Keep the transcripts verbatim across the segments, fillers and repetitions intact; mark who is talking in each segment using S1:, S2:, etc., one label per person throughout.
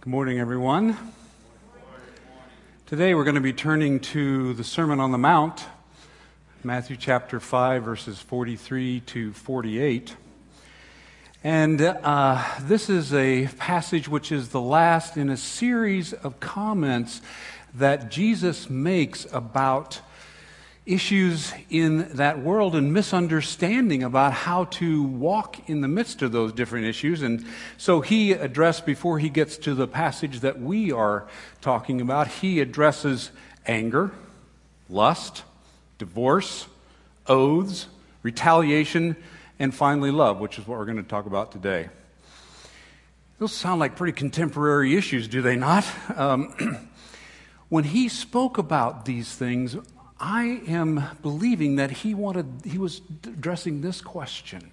S1: Good morning, everyone. Today we're going to be turning to the Sermon on the Mount, Matthew chapter five, verses forty-three to forty-eight. And uh, this is a passage which is the last in a series of comments that Jesus makes about issues in that world and misunderstanding about how to walk in the midst of those different issues. And so he addressed, before he gets to the passage that we are talking about, he addresses anger, lust, divorce, oaths, retaliation, and finally love, which is what we're going to talk about today. Those sound like pretty contemporary issues, do they not? Um, when he spoke about these things, I am believing that he wanted, he was addressing this question.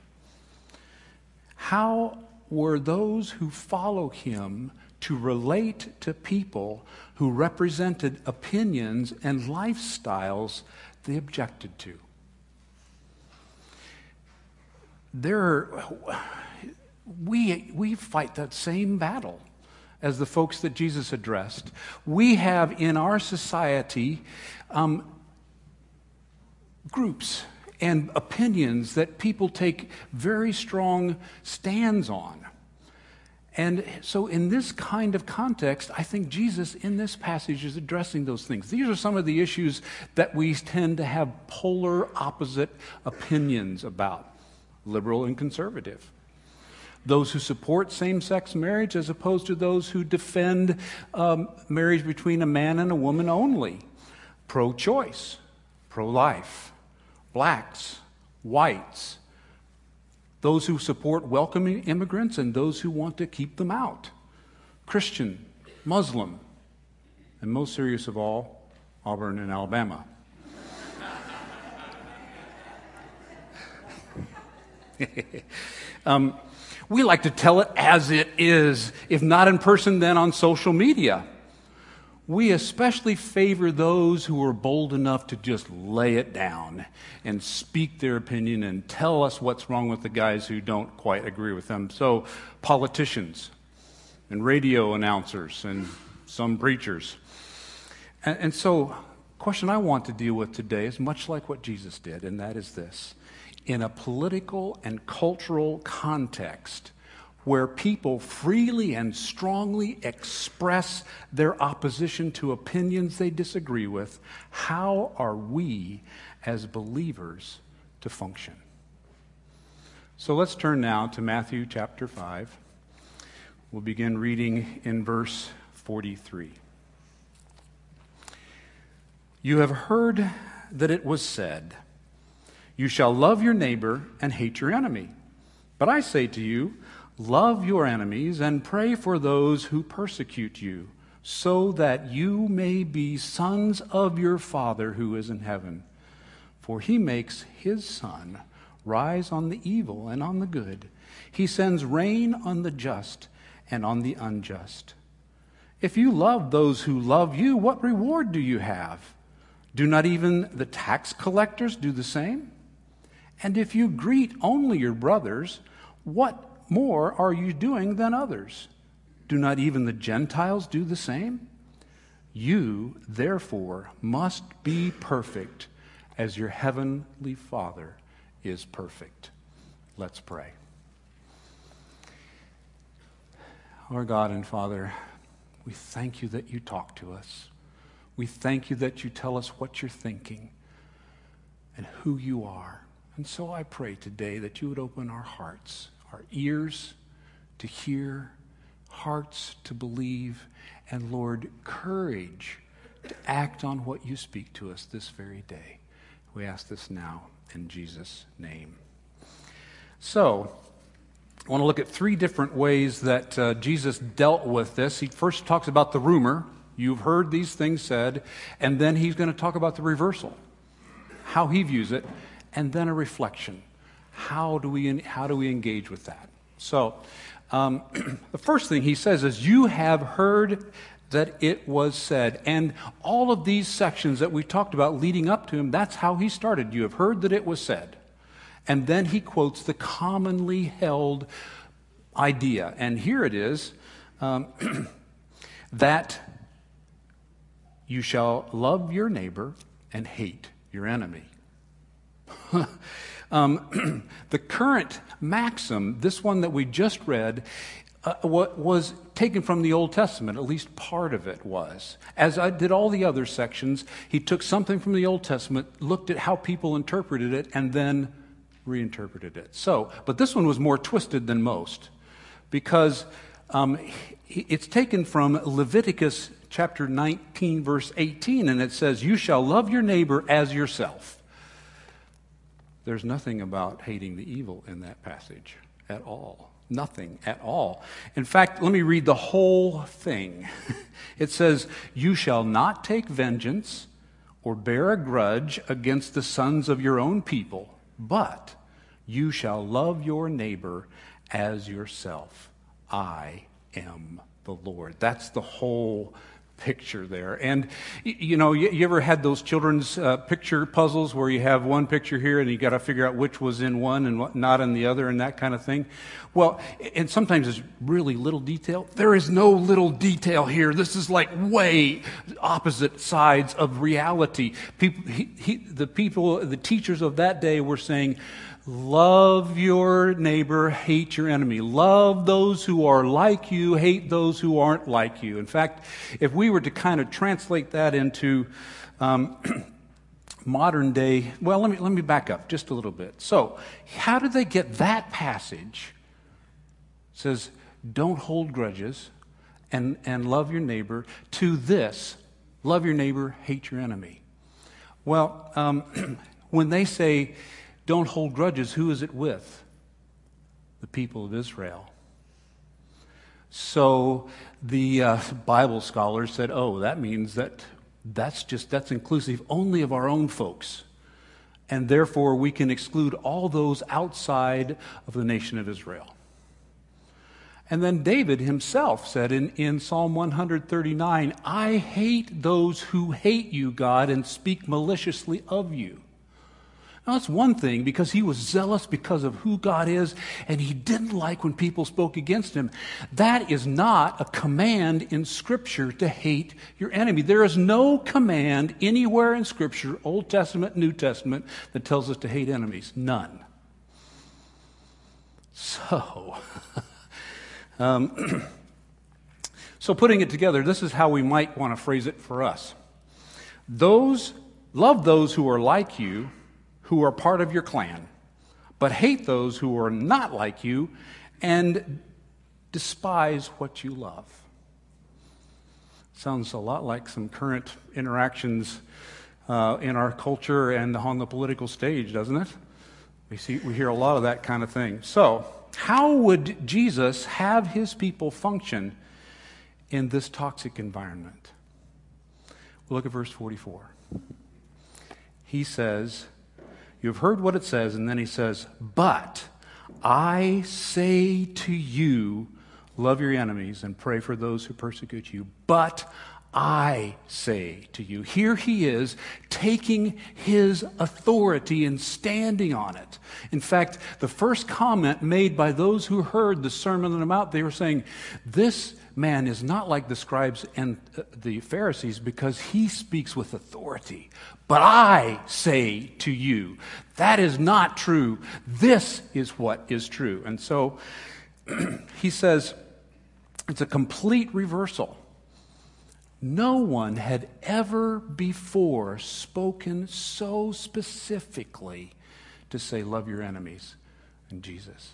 S1: How were those who follow him to relate to people who represented opinions and lifestyles they objected to? There, we, we fight that same battle as the folks that Jesus addressed. We have in our society um, groups and opinions that people take very strong stands on. And so in this kind of context, I think Jesus in this passage is addressing those things. These are some of the issues that we tend to have polar opposite opinions about, liberal and conservative. Those who support same-sex marriage as opposed to those who defend um, marriage between a man and a woman only. Pro-choice, pro-life. Blacks, whites, those who support welcoming immigrants and those who want to keep them out, Christian, Muslim, and most serious of all, Auburn and Alabama. um, we like to tell it as it is, if not in person, then on social media. We especially favor those who are bold enough to just lay it down and speak their opinion and tell us what's wrong with the guys who don't quite agree with them. So politicians and radio announcers and some preachers. And, and so the question I want to deal with today is much like what Jesus did, and that is this. In a political and cultural context, where people freely and strongly express their opposition to opinions they disagree with, how are we as believers to function? So let's turn now to Matthew chapter five. We'll begin reading in verse forty-three. You have heard that it was said, "You shall love your neighbor and hate your enemy." But I say to you, love your enemies and pray for those who persecute you, so that you may be sons of your Father who is in heaven. For he makes his sun rise on the evil and on the good. He sends rain on the just and on the unjust. If you love those who love you, what reward do you have? Do not even the tax collectors do the same? And if you greet only your brothers, what more are you doing than others? Do not even the Gentiles do the same? You, therefore, must be perfect as your heavenly Father is perfect. Let's pray. Our God and Father, we thank you that you talk to us. We thank you that you tell us what you're thinking and who you are. And so I pray today that you would open our hearts, our ears to hear, hearts to believe, and Lord, courage to act on what you speak to us this very day. We ask this now in Jesus' name. So, I want to look at three different ways that uh, Jesus dealt with this. He first talks about the rumor, you've heard these things said, and then he's going to talk about the reversal, how he views it, and then a reflection. How do we how do we engage with that? So, um, the first thing he says is, you have heard that it was said. And all of these sections that we talked about leading up to him, that's how he started. You have heard that it was said. And then he quotes the commonly held idea. And here it is. Um, that you shall love your neighbor and hate your enemy. um, the current maxim, this one that we just read, uh, was taken from the Old Testament, at least part of it was. As I did all the other sections, he took something from the Old Testament, looked at how people interpreted it, and then reinterpreted it. So, but this one was more twisted than most, because um, it's taken from Leviticus chapter nineteen, verse eighteen, and it says, "You shall love your neighbor as yourself." There's nothing about hating the evil in that passage at all. Nothing at all. In fact, let me read the whole thing. It says, "You shall not take vengeance or bear a grudge against the sons of your own people, but you shall love your neighbor as yourself. I am the Lord." That's the whole picture there. And, you know, you, you ever had those children's uh, picture puzzles where you have one picture here and you got to figure out which was in one and what not in the other and that kind of thing? Well, and sometimes it's really little detail. There is no little detail here. This is like way opposite sides of reality. People, he, he, the people, the teachers of that day were saying, love your neighbor, hate your enemy. Love those who are like you, hate those who aren't like you. In fact, if we were to kind of translate that into um, modern day, well, let me let me back up just a little bit. So, how did they get that passage? It says, don't hold grudges and, and love your neighbor, to this, love your neighbor, hate your enemy. Well, um, when they say, don't hold grudges, who is it with? The people of Israel. So the uh, Bible scholars said, oh, that means that that's just, that's inclusive only of our own folks. And therefore we can exclude all those outside of the nation of Israel. And then David himself said in, in Psalm one thirty-nine, I hate those who hate you, God, and speak maliciously of you. Now, that's one thing, because he was zealous because of who God is, and he didn't like when people spoke against him. That is not a command in Scripture to hate your enemy. There is no command anywhere in Scripture, Old Testament, New Testament, that tells us to hate enemies. None. So, um, so putting it together, this is how we might want to phrase it for us. Those, love those who are like you, who are part of your clan, but hate those who are not like you and despise what you love. Sounds a lot like some current interactions uh, in our culture and on the political stage, doesn't it? We see, we hear a lot of that kind of thing. So, how would Jesus have his people function in this toxic environment? We'll look at verse forty-four. He says, you've heard what it says, and then he says, but I say to you, love your enemies and pray for those who persecute you. But I say to you. Here he is taking his authority and standing on it. In fact, the first comment made by those who heard the Sermon on the Mount, they were saying, this man is not like the scribes and the Pharisees because he speaks with authority. But I say to you, that is not true. This is what is true. And so he says it's a complete reversal. No one had ever before spoken so specifically to say, love your enemies in Jesus.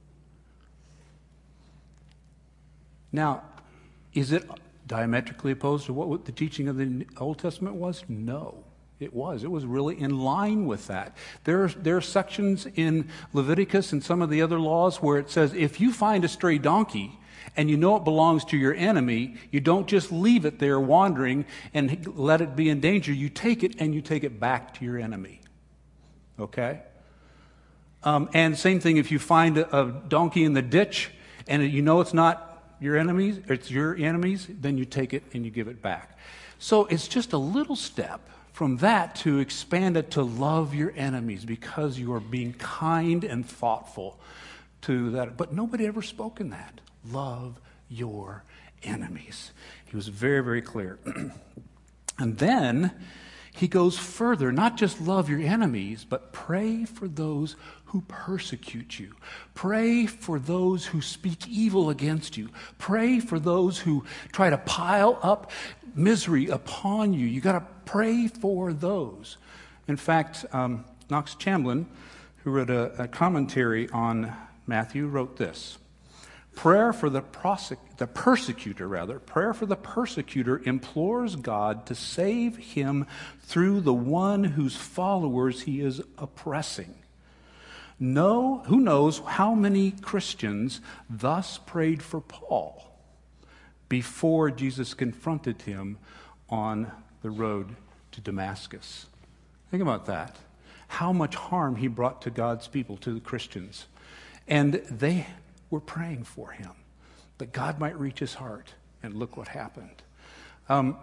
S1: Now, is it diametrically opposed to what the teaching of the Old Testament was? No, it was. It was really in line with that. There are, there are sections in Leviticus and some of the other laws where it says, if you find a stray donkey and you know it belongs to your enemy, you don't just leave it there wandering and let it be in danger. You take it and you take it back to your enemy. Okay? Um, and same thing if you find a, a donkey in the ditch and you know it's not your enemies, it's your enemies, then you take it and you give it back. So it's just a little step from that to expand it to love your enemies because you are being kind and thoughtful to that. But nobody ever spoken that. Love your enemies. He was very, very clear. And then he goes further, not just love your enemies, but pray for those who persecute you. Pray for those who speak evil against you. Pray for those who try to pile up misery upon you. You got to pray for those. In fact, um, Knox Chamblin, who wrote a, a commentary on Matthew, wrote this. Prayer for the, prosec- the persecutor, rather, prayer for the persecutor implores God to save him through the one whose followers he is oppressing. No, who knows how many Christians thus prayed for Paul before Jesus confronted him on the road to Damascus. Think about that. How much harm he brought to God's people, to the Christians. And they were praying for him, that God might reach his heart. And look what happened. Um,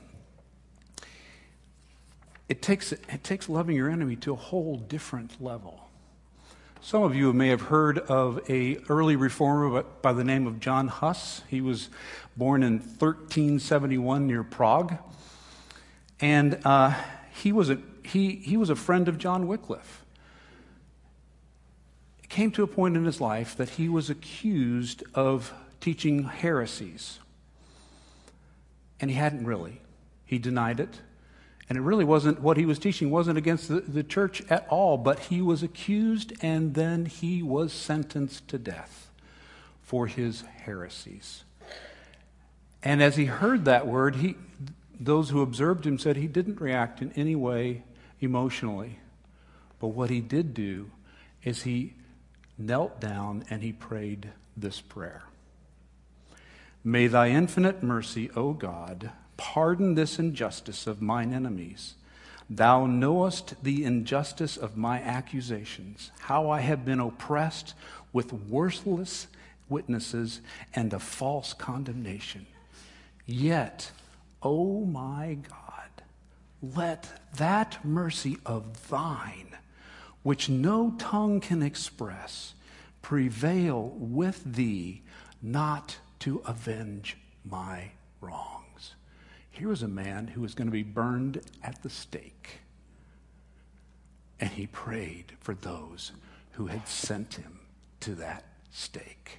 S1: it takes it takes loving your enemy to a whole different level. Some of you may have heard of a early reformer by the name of John Huss. He was born in thirteen seventy-one near Prague, and uh, he was a he he was a friend of John Wycliffe. Came to a point in his life that he was accused of teaching heresies. And he hadn't really. He denied it. And it really wasn't, what he was teaching wasn't against the, the church at all, but he was accused and then he was sentenced to death for his heresies. And as he heard that word, he, those who observed him said he didn't react in any way emotionally. But what he did do is he knelt down and he prayed this prayer. May thy infinite mercy, O God, pardon this injustice of mine enemies. Thou knowest the injustice of my accusations, how I have been oppressed with worthless witnesses and a false condemnation. Yet, O my God, let that mercy of thine, which no tongue can express, prevail with thee, not to avenge my wrongs. Here was a man who was going to be burned at the stake, and he prayed for those who had sent him to that stake.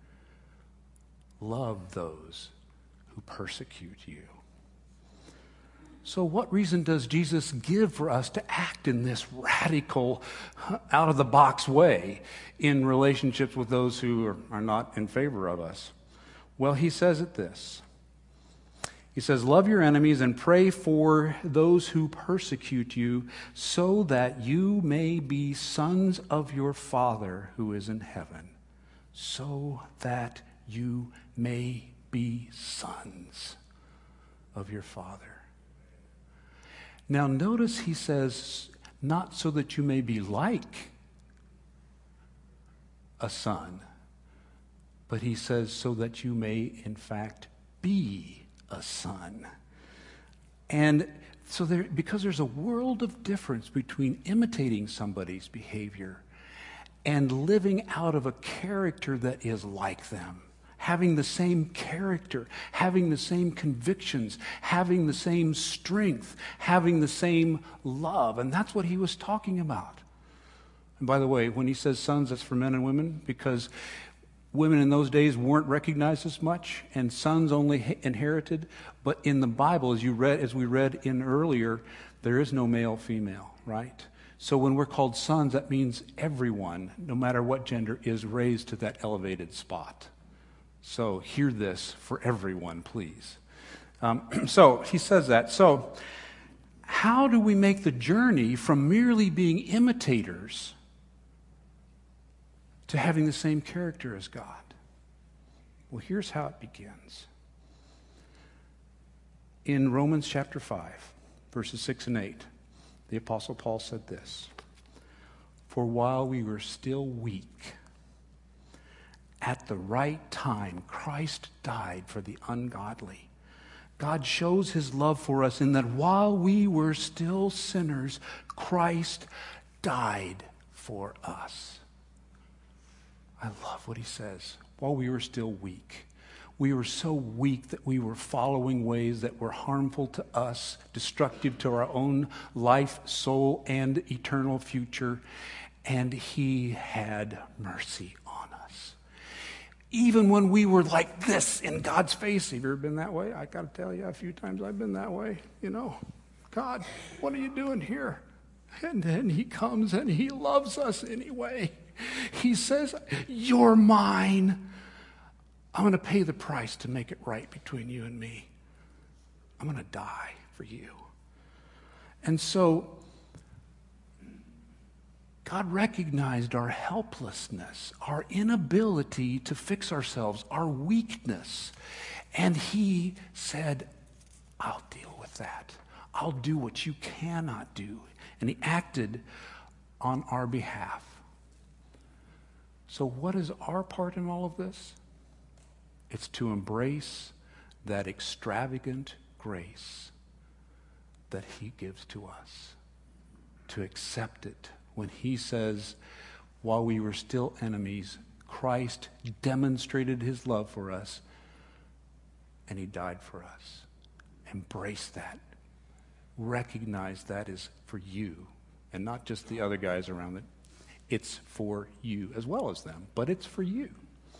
S1: Love those who persecute you. So what reason does Jesus give for us to act in this radical, out-of-the-box way in relationships with those who are, are not in favor of us? Well, he says it this. He says, love your enemies and pray for those who persecute you, so that you may be sons of your Father who is in heaven. So that you may be sons of your Father. Now notice he says, not so that you may be like a son, but he says so that you may in fact be a son. And so there, because there's a world of difference between imitating somebody's behavior and living out of a character that is like them. Having the same character, having the same convictions, having the same strength, having the same love. And that's what he was talking about. And by the way, when he says sons, that's for men and women, because women in those days weren't recognized as much, and sons only inherited. But in the Bible, as you read, as we read in earlier, there is no male, female, right? So when we're called sons, that means everyone, no matter what gender, is raised to that elevated spot. So hear this for everyone, please. Um, so he says that. So how do we make the journey from merely being imitators to having the same character as God? Well, here's how it begins. In Romans chapter five, verses six and eight, the Apostle Paul said this, "For while we were still weak, at the right time, Christ died for the ungodly. God shows his love for us in that while we were still sinners, Christ died for us." I love what he says. While we were still weak. We were so weak that we were following ways that were harmful to us, destructive to our own life, soul, and eternal future. And he had mercy on us. Even when we were like this in God's face. Have you ever been that way? I got to tell you, a few times I've been that way. You know, God, what are you doing here? And then he comes and he loves us anyway. He says, you're mine. I'm going to pay the price to make it right between you and me. I'm going to die for you. And so God recognized our helplessness, our inability to fix ourselves, our weakness. And he said, I'll deal with that. I'll do what you cannot do. And he acted on our behalf. So what is our part in all of this? It's to embrace that extravagant grace that he gives to us. To accept it. When he says, while we were still enemies, Christ demonstrated his love for us and he died for us. Embrace that. Recognize that is for you and not just the other guys around it. It's for you as well as them, but it's for you.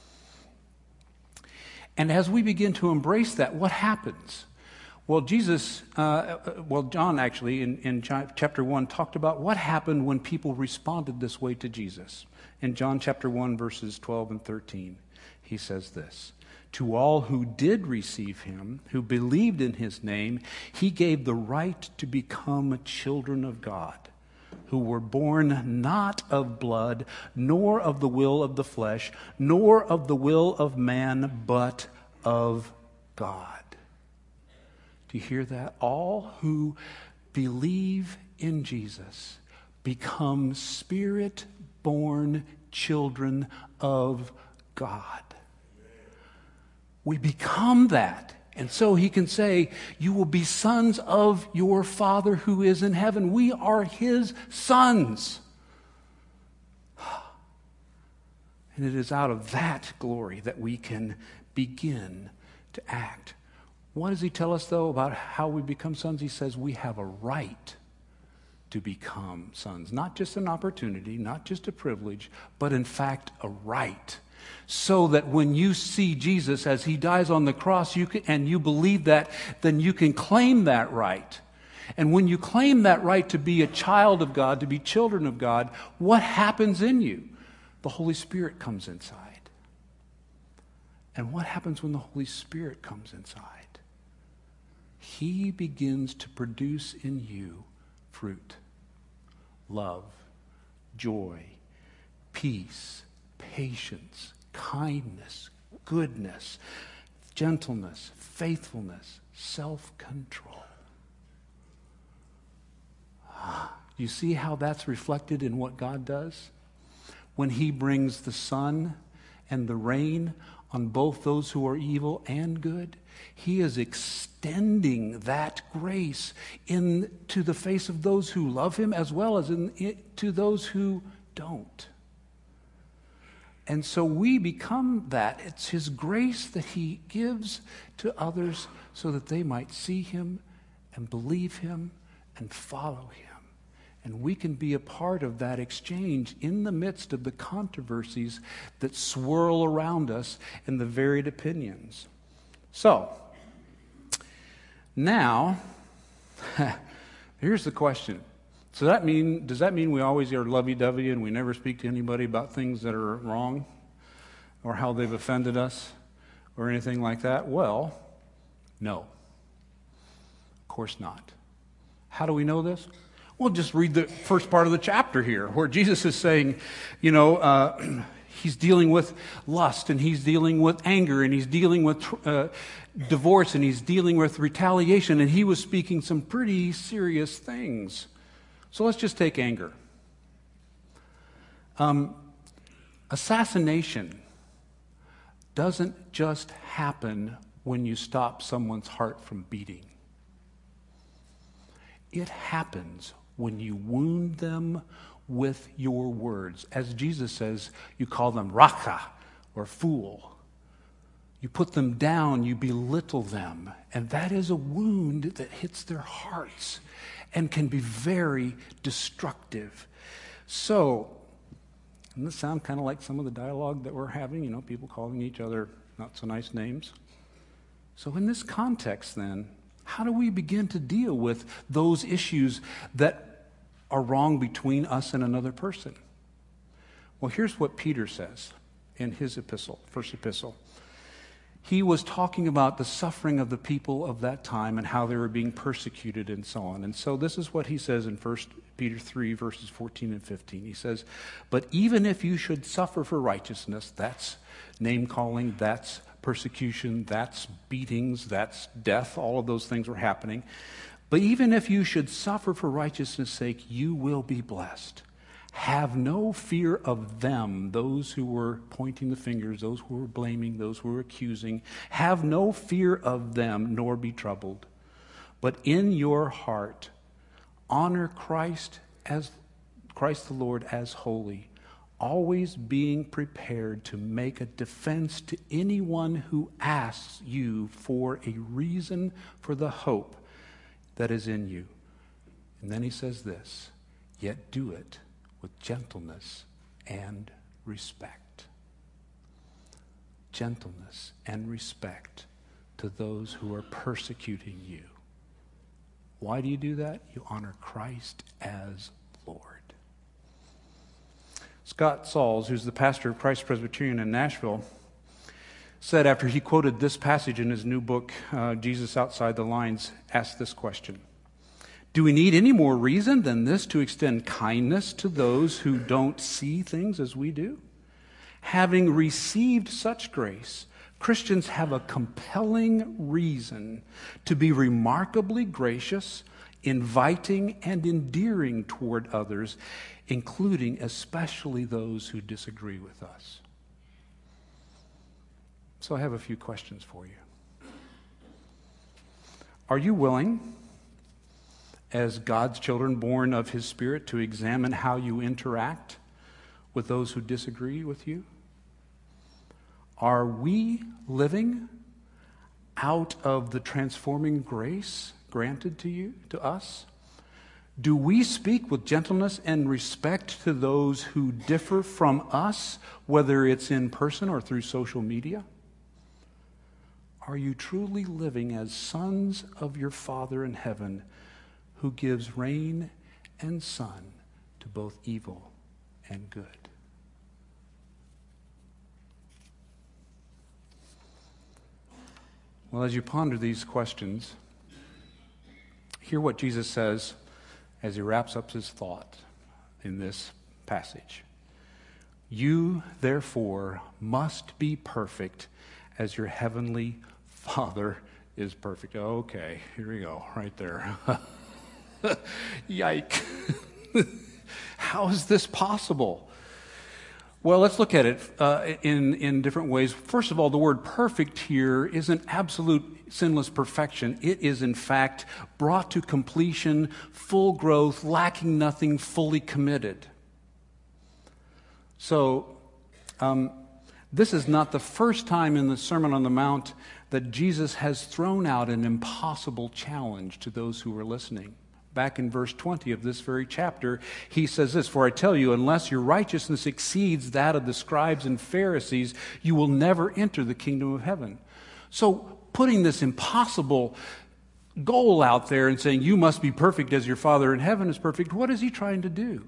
S1: And as we begin to embrace that, what happens? Well, Jesus, uh, well, John actually in, in chapter one talked about what happened when people responded this way to Jesus. In John chapter one, verses twelve and thirteen, he says this, to all who did receive him, who believed in his name, he gave the right to become children of God, who were born not of blood, nor of the will of the flesh, nor of the will of man, but of God. Do you hear that? All who believe in Jesus become spirit-born children of God. We become that. And so he can say, you will be sons of your Father who is in heaven. We are his sons. And it is out of that glory that we can begin to act. What does he tell us, though, about how we become sons? He says we have a right to become sons. Not just an opportunity, not just a privilege, but in fact a right. So that when you see Jesus as he dies on the cross you can, and you believe that, then you can claim that right. And when you claim that right to be a child of God, to be children of God, what happens in you? The Holy Spirit comes inside. And what happens when the Holy Spirit comes inside? He begins to produce in you fruit, love, joy, peace, patience, kindness, goodness, gentleness, faithfulness, self-control. You see how that's reflected in what God does? When he brings the sun and the rain on both those who are evil and good, he is extending that grace into the face of those who love him as well as in, in, to those who don't. And so we become that. It's his grace that he gives to others so that they might see him and believe him and follow him. And we can be a part of that exchange in the midst of the controversies that swirl around us and the varied opinions. So, now, here's the question. So that mean, does that mean we always are lovey-dovey and we never speak to anybody about things that are wrong or how they've offended us or anything like that? Well, no. Of course not. How do we know this? Well, just read the first part of the chapter here where Jesus is saying, you know, uh, he's dealing with lust and he's dealing with anger and he's dealing with uh, divorce and he's dealing with retaliation, and he was speaking some pretty serious things. So let's just take anger. Um, assassination doesn't just happen when you stop someone's heart from beating. It happens when you wound them with your words. As Jesus says, you call them raka, or fool. You put them down, you belittle them. And that is a wound that hits their hearts and can be very destructive. So, doesn't this sound kind of like some of the dialogue that we're having? You know, people calling each other not so nice names. So in this context then, how do we begin to deal with those issues that are wrong between us and another person? Well, here's what Peter says in his epistle, first epistle. He was talking about the suffering of the people of that time and how they were being persecuted and so on. And so this is what he says in First Peter three, verses fourteen and fifteen. He says, "But even if you should suffer for righteousness," that's name-calling, that's persecution, that's beatings, that's death, all of those things were happening. "But even if you should suffer for righteousness' sake, you will be blessed. Have no fear of them," those who were pointing the fingers, those who were blaming, those who were accusing. "Have no fear of them, nor be troubled. But in your heart, honor Christ as Christ the Lord as holy, always being prepared to make a defense to anyone who asks you for a reason for the hope that is in you." And then he says this, "Yet do it with gentleness and respect." Gentleness and respect to those who are persecuting you. Why do you do that? You honor Christ as Lord. Scott Sauls, who's the pastor of Christ Presbyterian in Nashville, said after he quoted this passage in his new book, uh, Jesus Outside the Lines, asked this question: "Do we need any more reason than this to extend kindness to those who don't see things as we do? Having received such grace, Christians have a compelling reason to be remarkably gracious, inviting, and endearing toward others, including especially those who disagree with us." So I have a few questions for you. Are you willing, as God's children born of His Spirit, to examine how you interact with those who disagree with you? Are we living out of the transforming grace granted to you, to us? Do we speak with gentleness and respect to those who differ from us, whether it's in person or through social media? Are you truly living as sons of your Father in heaven, who gives rain and sun to both evil and good? Well, as you ponder these questions, hear what Jesus says as he wraps up his thought in this passage. "You, therefore, must be perfect as your heavenly Father is perfect." Okay, here we go, right there. Yike. How is this possible? Well, let's look at it uh, in, in different ways. First of all, the word perfect here isn't absolute sinless perfection. It is, in fact, brought to completion, full growth, lacking nothing, fully committed. So, um, this is not the first time in the Sermon on the Mount that Jesus has thrown out an impossible challenge to those who are listening. Back in verse twenty of this very chapter, he says this: "For I tell you, unless your righteousness exceeds that of the scribes and Pharisees, you will never enter the kingdom of heaven." So putting this impossible goal out there and saying you must be perfect as your Father in heaven is perfect, what is he trying to do?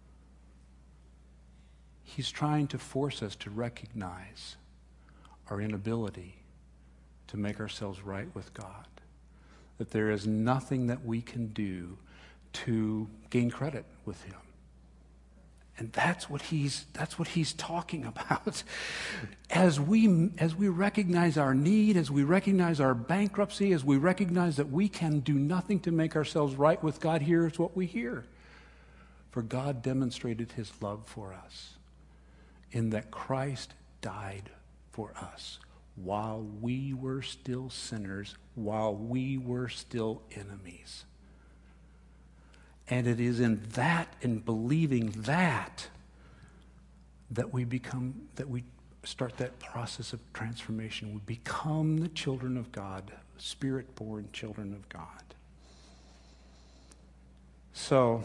S1: He's trying to force us to recognize our inability to make ourselves right with God. That there is nothing that we can do to gain credit with him. And that's what he's that's what he's talking about. As we as we recognize our need, as we recognize our bankruptcy, as we recognize that we can do nothing to make ourselves right with God, here's what we hear. For God demonstrated his love for us in that Christ died for us while we were still sinners, while we were still enemies. And it is in that, in believing that, that we become, that we start that process of transformation. We become the children of God, Spirit-born children of God. So,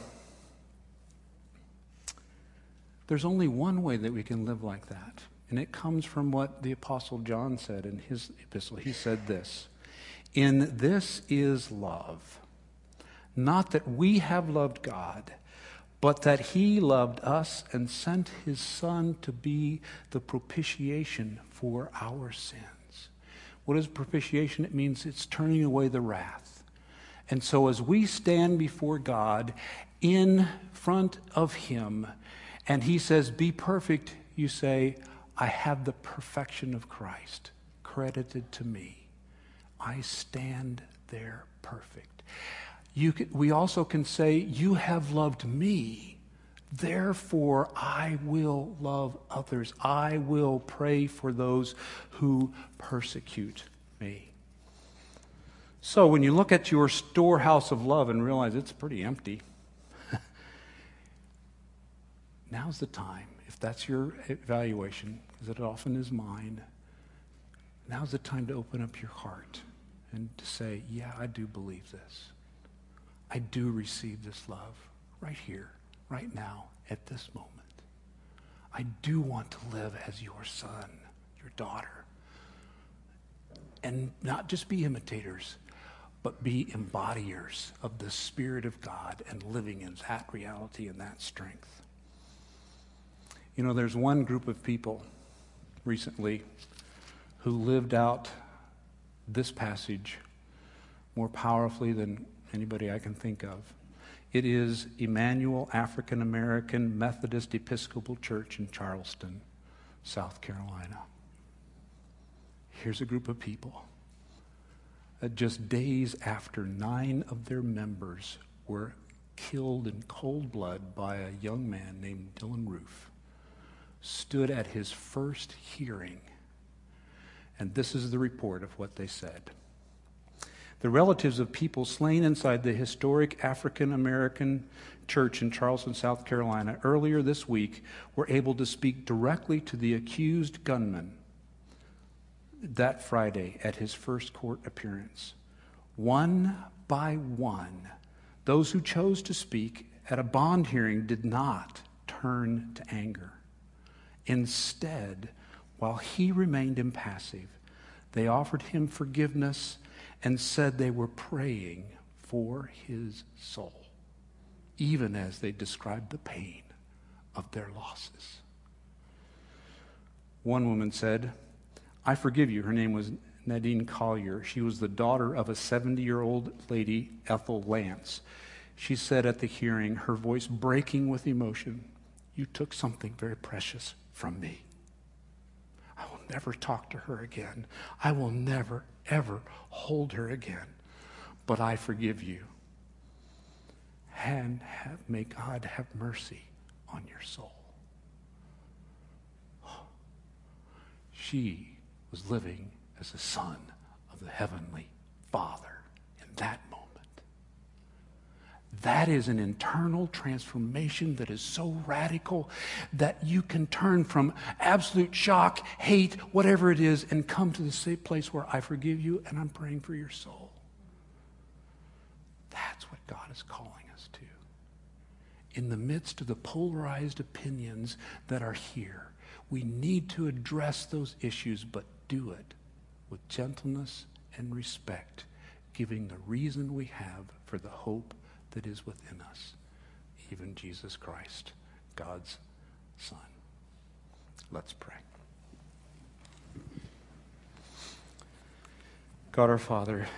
S1: there's only one way that we can live like that. And it comes from what the Apostle John said in his epistle. He said this, "In this is love, not that we have loved God, but that he loved us and sent his Son to be the propitiation for our sins." What is propitiation? It means it's turning away the wrath. And so as we stand before God in front of him, and he says, "Be perfect," you say, "I have the perfection of Christ credited to me. I stand there perfect." You can, we also can say, "You have loved me, therefore I will love others. I will pray for those who persecute me." So when you look at your storehouse of love and realize it's pretty empty, now's the time. If that's your evaluation, because it often is mine, now's the time to open up your heart and to say, "Yeah, I do believe this. I do receive this love right here, right now, at this moment. I do want to live as your son, your daughter. And not just be imitators, but be embodiers of the Spirit of God and living in that reality and that strength." You know, there's one group of people recently who lived out this passage more powerfully than anybody I can think of. It is Emmanuel African American Methodist Episcopal Church in Charleston, South Carolina. Here's a group of people that just days after nine of their members were killed in cold blood by a young man named Dylan Roof, stood at his first hearing. And this is the report of what they said. "The relatives of people slain inside the historic African American church in Charleston, South Carolina, earlier this week were able to speak directly to the accused gunman that Friday at his first court appearance. One by one, those who chose to speak at a bond hearing did not turn to anger. Instead, while he remained impassive, they offered him forgiveness and said they were praying for his soul, even as they described the pain of their losses. One woman said, "I forgive you." Her name was Nadine Collier. She was the daughter of a seventy-year-old lady, Ethel Lance. She said at the hearing, her voice breaking with emotion, "You took something very precious from me. I will never talk to her again. I will never, ever hold her again. But I forgive you. And have, may God have mercy on your soul." She was living as a son of the Heavenly Father in that moment. That is an internal transformation that is so radical that you can turn from absolute shock, hate, whatever it is, and come to the same place where I forgive you and I'm praying for your soul. That's what God is calling us to. In the midst of the polarized opinions that are here, we need to address those issues, but do it with gentleness and respect, giving the reason we have for the hope that is within us, even Jesus Christ, God's Son. Let's pray. God our Father,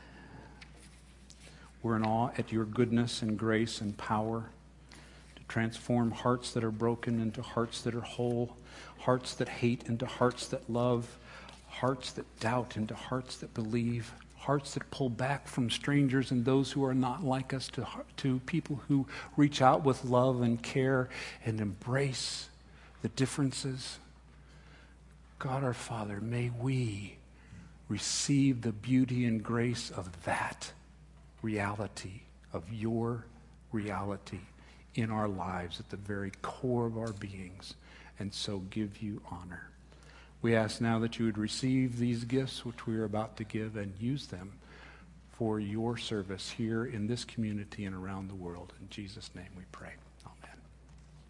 S1: we're in awe at your goodness and grace and power to transform hearts that are broken into hearts that are whole, hearts that hate into hearts that love, hearts that doubt into hearts that believe, hearts that pull back from strangers and those who are not like us to, to people who reach out with love and care and embrace the differences. God our Father, may we receive the beauty and grace of that reality, of your reality in our lives at the very core of our beings, and so give you honor. We ask now that you would receive these gifts which we are about to give and use them for your service here in this community and around the world. In Jesus' name we pray. Amen.